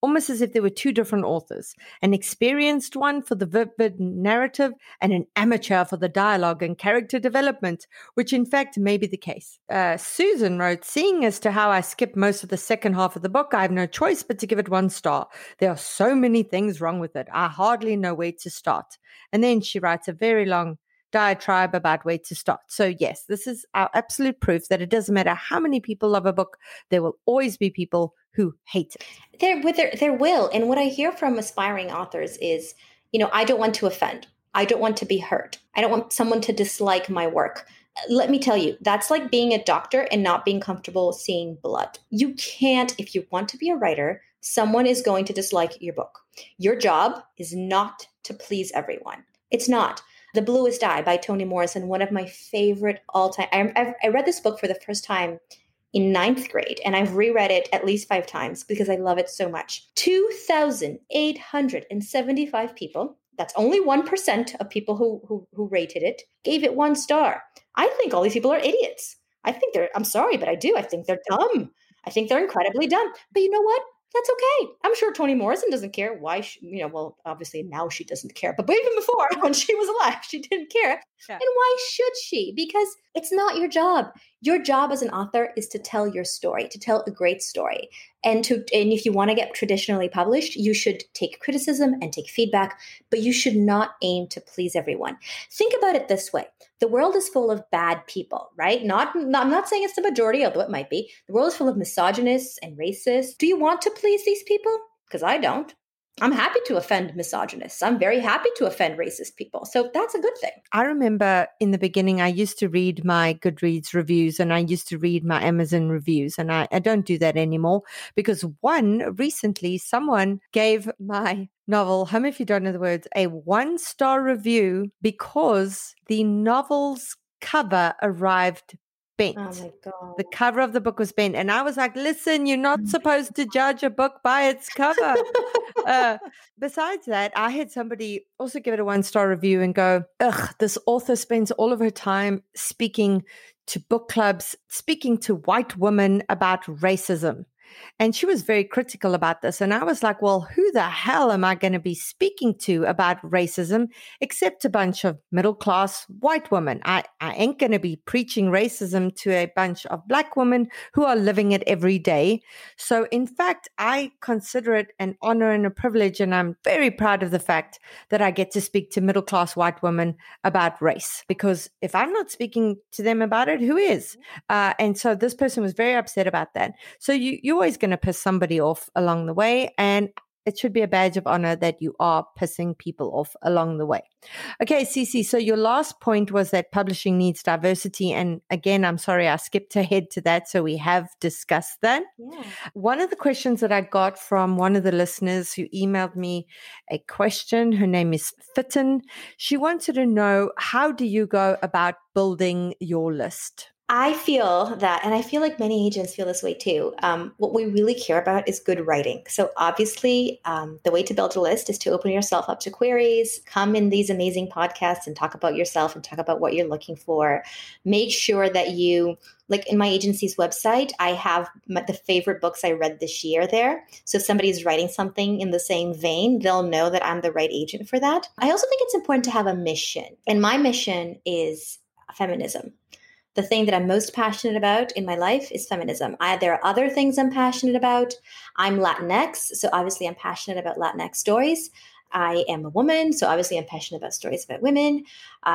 [SPEAKER 3] almost as if there were two different authors, an experienced one for the vivid narrative and an amateur for the dialogue and character development, which in fact may be the case. Uh, Susan wrote, seeing as to how I skipped most of the second half of the book, I have no choice but to give it one star. There are so many things wrong with it. I hardly know where to start. And then she writes a very long diatribe about where to start. So yes, this is our absolute proof that it doesn't matter how many people love a book, there will always be people who hate it.
[SPEAKER 4] There, with there, there will. And what I hear from aspiring authors is, you know, I don't want to offend. I don't want to be hurt. I don't want someone to dislike my work. Let me tell you, that's like being a doctor and not being comfortable seeing blood. You can't, if you want to be a writer, someone is going to dislike your book. Your job is not to please everyone. It's not. The Bluest Eye by Toni Morrison, one of my favorite all-time. I, I read this book for the first time in ninth grade, and I've reread it at least five times because I love it so much. two thousand eight hundred seventy-five people, that's only one percent of people who, who, who rated it, gave it one star. I think all these people are idiots. I think they're, I'm sorry, but I do. I think they're dumb. I think they're incredibly dumb. But you know what? That's okay. I'm sure Toni Morrison doesn't care why, she, you know, well, obviously now she doesn't care, but even before when she was alive, she didn't care. Yeah. And why should she? Because it's not your job. Your job as an author is to tell your story, to tell a great story. And to and if you want to get traditionally published, you should take criticism and take feedback, but you should not aim to please everyone. Think about it this way. The world is full of bad people, right? Not, not I'm not saying it's the majority, although it might be. The world is full of misogynists and racists. Do you want to please these people? Because I don't. I'm happy to offend misogynists. I'm very happy to offend racist people. So that's a good thing.
[SPEAKER 3] I remember in the beginning, I used to read my Goodreads reviews and I used to read my Amazon reviews. And I, I don't do that anymore because one, recently someone gave my novel, Home If You Don't Know the Words, a one-star review because the novel's cover arrived bent.
[SPEAKER 4] Oh my God.
[SPEAKER 3] The cover of the book was bent. And I was like, listen, you're not supposed to judge a book by its cover. uh, besides that, I had somebody also give it a one-star review and go, ugh, this author spends all of her time speaking to book clubs, speaking to white women about racism. And she was very critical about this. And I was like, well, who the hell am I going to be speaking to about racism except a bunch of middle-class white women? I, I ain't going to be preaching racism to a bunch of black women who are living it every day. So in fact, I consider it an honor and a privilege. And I'm very proud of the fact that I get to speak to middle-class white women about race. Because if I'm not speaking to them about it, who is? Uh, and so this person was very upset about that. So you, you always going to piss somebody off along the way, and it should be a badge of honor that you are pissing people off along the way. Okay, Cece, so your last point was that publishing needs diversity, and again, I'm sorry I skipped ahead to that, so we have discussed that.
[SPEAKER 4] Yeah.
[SPEAKER 3] One of the questions that I got from one of the listeners who emailed me a question, her name is Fitten. She wanted to know, how do you go about building your list?
[SPEAKER 4] I feel that, and I feel like many agents feel this way too, um, what we really care about is good writing. So obviously, um, the way to build a list is to open yourself up to queries, come in these amazing podcasts and talk about yourself and talk about what you're looking for. Make sure that you, like in my agency's website, I have my, the favorite books I read this year there. So if somebody is writing something in the same vein, they'll know that I'm the right agent for that. I also think it's important to have a mission. And my mission is feminism. The thing that I'm most passionate about in my life is feminism. I, there are other things I'm passionate about. I'm Latinx, so obviously I'm passionate about Latinx stories. I am a woman, so obviously I'm passionate about stories about women.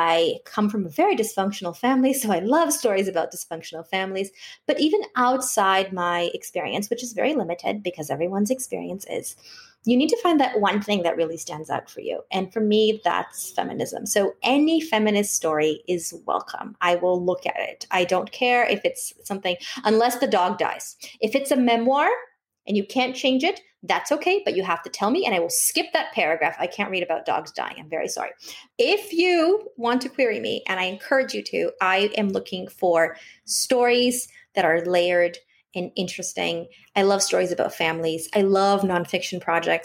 [SPEAKER 4] I come from a very dysfunctional family, so I love stories about dysfunctional families. But even outside my experience, which is very limited because everyone's experience is, you need to find that one thing that really stands out for you. And for me, that's feminism. So any feminist story is welcome. I will look at it. I don't care if it's something, unless the dog dies. If it's a memoir and you can't change it, that's okay, but you have to tell me and I will skip that paragraph. I can't read about dogs dying. I'm very sorry. If you want to query me, and I encourage you to, I am looking for stories that are layered and interesting. I love stories about families. I love nonfiction projects.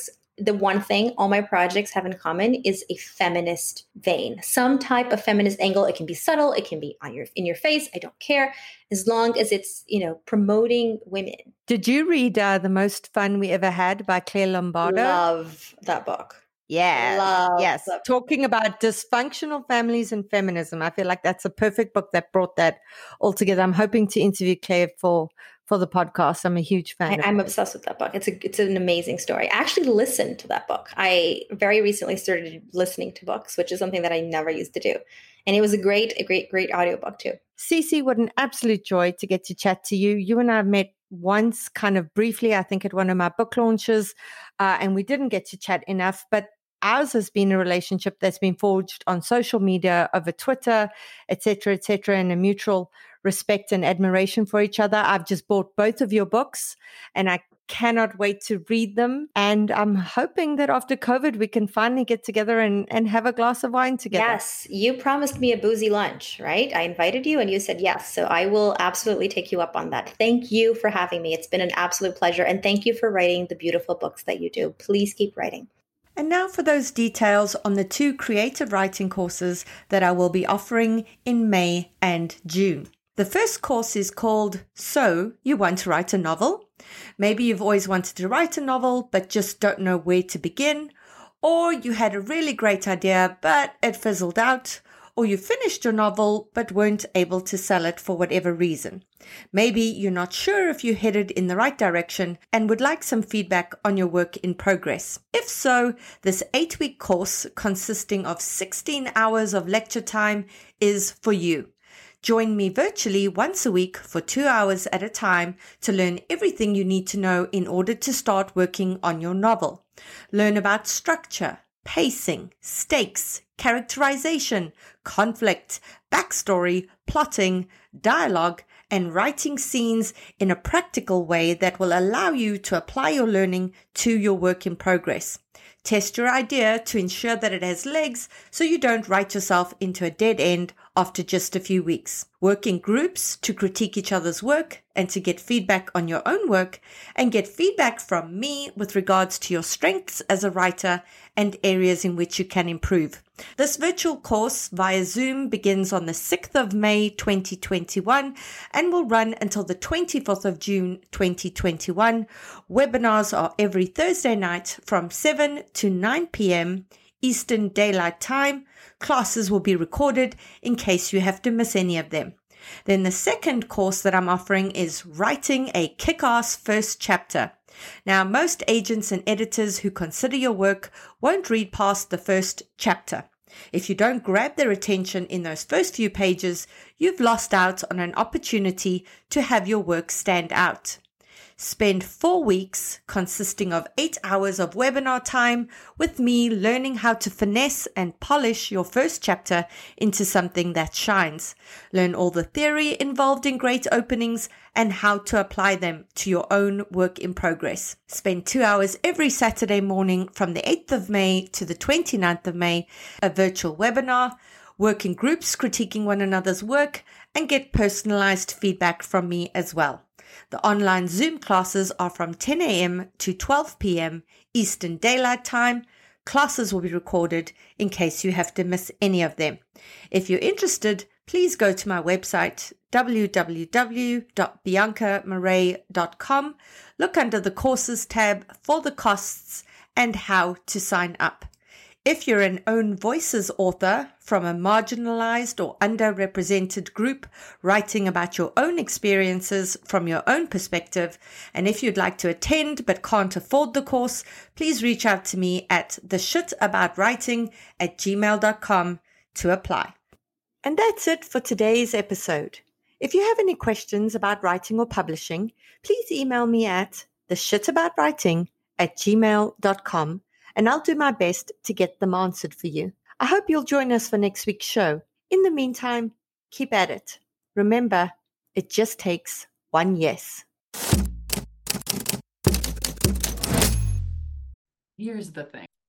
[SPEAKER 4] the one thing all my projects have in common is a feminist vein, some type of feminist angle. It can be subtle. It can be on your in your face. I don't care, as long as it's, you know, promoting women.
[SPEAKER 3] Did you read uh, The Most Fun We Ever Had by Claire Lombardo?
[SPEAKER 4] Love that book.
[SPEAKER 3] Yeah.
[SPEAKER 4] Love
[SPEAKER 3] yes.
[SPEAKER 4] that book.
[SPEAKER 3] Talking about dysfunctional families and feminism. I feel like that's a perfect book that brought that all together. I'm hoping to interview Claire for, for the podcast. I'm a huge fan.
[SPEAKER 4] I,
[SPEAKER 3] of
[SPEAKER 4] I'm
[SPEAKER 3] it.
[SPEAKER 4] obsessed with that book. It's a it's an amazing story. I actually listened to that book. I very recently started listening to books, which is something that I never used to do. And it was a great, a great, great audiobook too. Cece,
[SPEAKER 3] what an absolute joy to get to chat to you. You and I have met once kind of briefly, I think at one of my book launches, uh, and we didn't get to chat enough, but ours has been a relationship that's been forged on social media, over Twitter, et cetera, et cetera, and a mutual respect and admiration for each other. I've just bought both of your books and I cannot wait to read them. And I'm hoping that after COVID, we can finally get together and, and have a glass of wine together.
[SPEAKER 4] Yes, you promised me a boozy lunch, right? I invited you and you said yes. So I will absolutely take you up on that. Thank you for having me. It's been an absolute pleasure. And thank you for writing the beautiful books that you do. Please keep writing.
[SPEAKER 3] And now for those details on the two creative writing courses that I will be offering in May and June. The first course is called So You Want to Write a Novel? Maybe you've always wanted to write a novel but just don't know where to begin, or you had a really great idea but it fizzled out, or you finished your novel but weren't able to sell it for whatever reason. Maybe you're not sure if you're headed in the right direction and would like some feedback on your work in progress. If so, this eight-week course consisting of sixteen hours of lecture time is for you. Join me virtually once a week for two hours at a time to learn everything you need to know in order to start working on your novel. Learn about structure, pacing, stakes, characterization, conflict, backstory, plotting, dialogue, and writing scenes in a practical way that will allow you to apply your learning to your work in progress. Test your idea to ensure that it has legs so you don't write yourself into a dead end after just a few weeks. Work in groups to critique each other's work and to get feedback on your own work, and get feedback from me with regards to your strengths as a writer and areas in which you can improve. This virtual course via Zoom begins on the sixth of May twenty twenty-one and will run until the twenty-fourth of June twenty twenty-one. Webinars are every Thursday night from seven to nine p.m. Eastern Daylight Time. Classes will be recorded in case you have to miss any of them. Then the second course that I'm offering is Writing a Kick-Ass First Chapter. Now, most agents and editors who consider your work won't read past the first chapter. If you don't grab their attention in those first few pages, you've lost out on an opportunity to have your work stand out. Spend four weeks consisting of eight hours of webinar time with me learning how to finesse and polish your first chapter into something that shines. Learn all the theory involved in great openings and how to apply them to your own work in progress. Spend two hours every Saturday morning from the eighth of May to the twenty-ninth of May, a virtual webinar, work in groups critiquing one another's work, and get personalized feedback from me as well. The online Zoom classes are from ten a.m. to twelve p.m. Eastern Daylight Time. Classes will be recorded in case you have to miss any of them. If you're interested, please go to my website, w w w dot bianca marais dot com. Look under the courses tab for the costs and how to sign up. If you're an Own Voices author from a marginalized or underrepresented group writing about your own experiences from your own perspective, and if you'd like to attend but can't afford the course, please reach out to me at theshitaboutwriting at gmail dot com to apply. And that's it for today's episode. If you have any questions about writing or publishing, please email me at theshitaboutwriting at gmail dot com. And I'll do my best to get them answered for you. I hope you'll join us for next week's show. In the meantime, keep at it. Remember, it just takes one yes.
[SPEAKER 1] Here's the thing.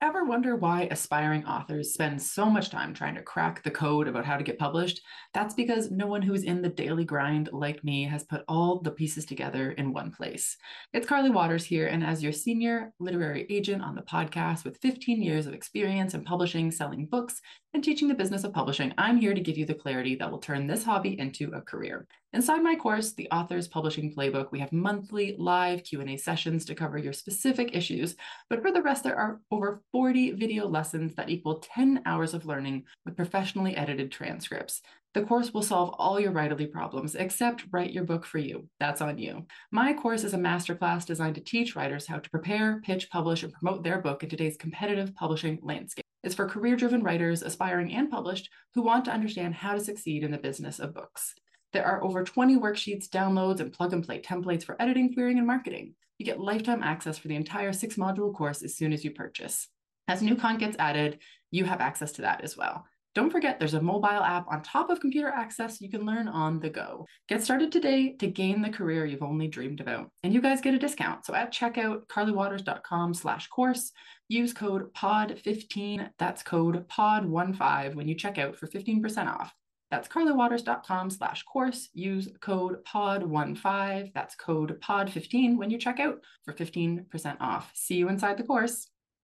[SPEAKER 1] Ever wonder why aspiring authors spend so much time trying to crack the code about how to get published? That's because no one who's in the daily grind like me has put all the pieces together in one place. It's Carly Waters here, and as your senior literary agent on the podcast with fifteen years of experience in publishing, selling books, and teaching the business of publishing, I'm here to give you the clarity that will turn this hobby into a career. Inside my course, The Author's Publishing Playbook, we have monthly live Q and A sessions to cover your specific issues, but for the rest, there are over forty video lessons that equal ten hours of learning with professionally edited transcripts. The course will solve all your writerly problems, except write your book for you. That's on you. My course is a masterclass designed to teach writers how to prepare, pitch, publish, and promote their book in today's competitive publishing landscape. It's for career-driven writers, aspiring and published, who want to understand how to succeed in the business of books. There are over twenty worksheets, downloads, and plug-and-play templates for editing, querying, and marketing. You get lifetime access for the entire six-module course as soon as you purchase. As new content gets added, you have access to that as well. Don't forget, there's a mobile app on top of computer access you can learn on the go. Get started today to gain the career you've only dreamed about. And you guys get a discount. So at checkout, carlywaters.com slash course, use code P O D fifteen, that's code P O D fifteen when you check out for fifteen percent off. That's carlywaters.com slash course, use code P O D fifteen, that's code P O D fifteen when you check out for fifteen percent off. See you inside the course.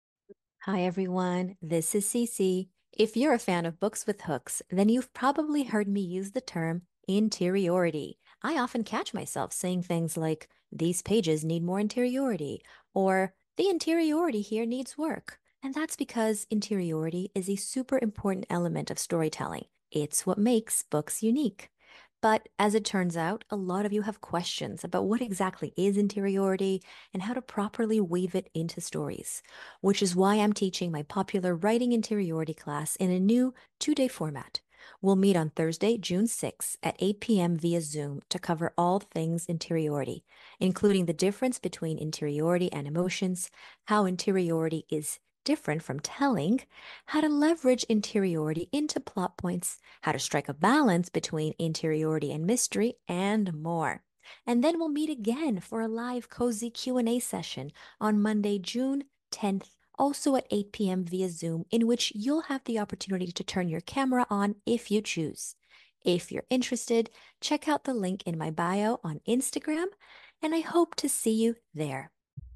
[SPEAKER 2] Hi everyone, this is Cece. If you're a fan of books with hooks, then you've probably heard me use the term interiority. I often catch myself saying things like, these pages need more interiority, or the interiority here needs work. And that's because interiority is a super important element of storytelling. It's what makes books unique. But as it turns out, a lot of you have questions about what exactly is interiority and how to properly weave it into stories, which is why I'm teaching my popular Writing Interiority class in a new two-day format. We'll meet on Thursday, June sixth at eight p.m. via Zoom to cover all things interiority, including the difference between interiority and emotions, how interiority is different from telling, how to leverage interiority into plot points, how to strike a balance between interiority and mystery, and more. And then we'll meet again for a live cozy Q and A session on Monday, June tenth, also at eight p.m. via Zoom, in which you'll have the opportunity to turn your camera on if you choose. If you're interested, check out the link in my bio on Instagram, and I hope to see you there.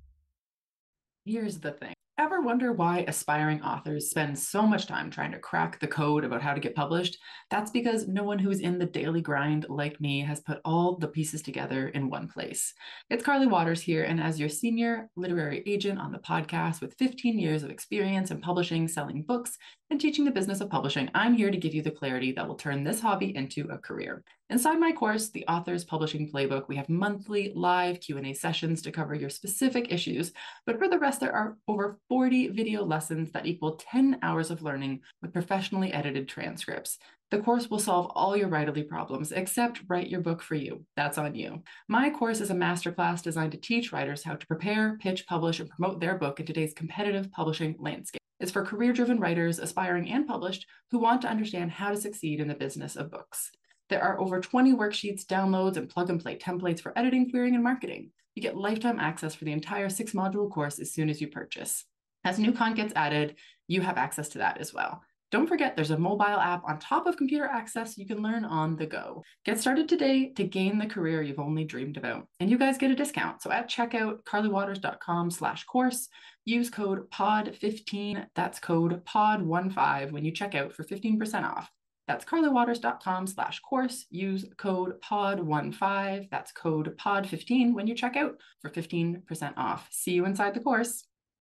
[SPEAKER 1] Here's the thing. Ever wonder why aspiring authors spend so much time trying to crack the code about how to get published? That's because no one who's in the daily grind like me has put all the pieces together in one place. It's Carly Waters here, and as your senior literary agent on the podcast with fifteen years of experience in publishing, selling books, and teaching the business of publishing, I'm here to give you the clarity that will turn this hobby into a career. Inside my course, The Author's Publishing Playbook, we have monthly live Q and A sessions to cover your specific issues, but for the rest, there are over forty video lessons that equal ten hours of learning with professionally edited transcripts. The course will solve all your writerly problems, except write your book for you. That's on you. My course is a masterclass designed to teach writers how to prepare, pitch, publish, and promote their book in today's competitive publishing landscape. It's for career-driven writers, aspiring and published, who want to understand how to succeed in the business of books. There are over twenty worksheets, downloads, and plug-and-play templates for editing, querying, and marketing. You get lifetime access for the entire six-module course as soon as you purchase. As new content gets added, you have access to that as well. Don't forget, there's a mobile app on top of computer access you can learn on the go. Get started today to gain the career you've only dreamed about. And you guys get a discount. So at checkout, carlywaters.com slash course, use code P O D fifteen, that's code P O D fifteen when you check out for fifteen percent off. That's carlywaters.com slash course, use code P O D fifteen, that's code P O D fifteen when you check out for fifteen percent off. See you inside the course.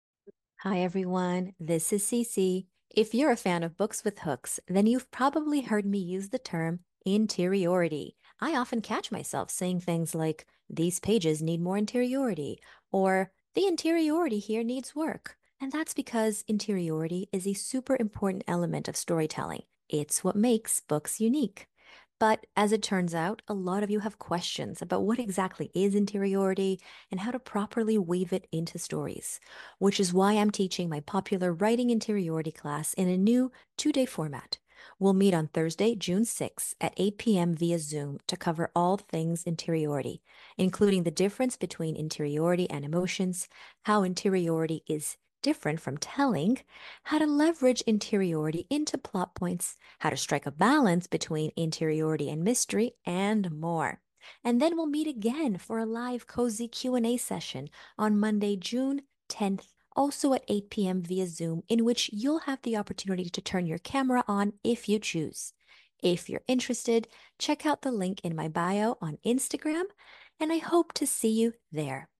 [SPEAKER 2] Hi everyone, this is Cece. If you're a fan of books with hooks, then you've probably heard me use the term interiority. I often catch myself saying things like, these pages need more interiority, or the interiority here needs work. And that's because interiority is a super important element of storytelling. It's what makes books unique. But as it turns out, a lot of you have questions about what exactly is interiority and how to properly weave it into stories, which is why I'm teaching my popular Writing Interiority class in a new two-day format. We'll meet on Thursday, June sixth at eight p.m. via Zoom to cover all things interiority, including the difference between interiority and emotions, how interiority is different from telling, how to leverage interiority into plot points, how to strike a balance between interiority and mystery, and more. And then we'll meet again for a live cozy Q and A session on Monday, June tenth, also at eight p.m. via Zoom, in which you'll have the opportunity to turn your camera on if you choose. If you're interested, check out the link in my bio on Instagram, and I hope to see you there.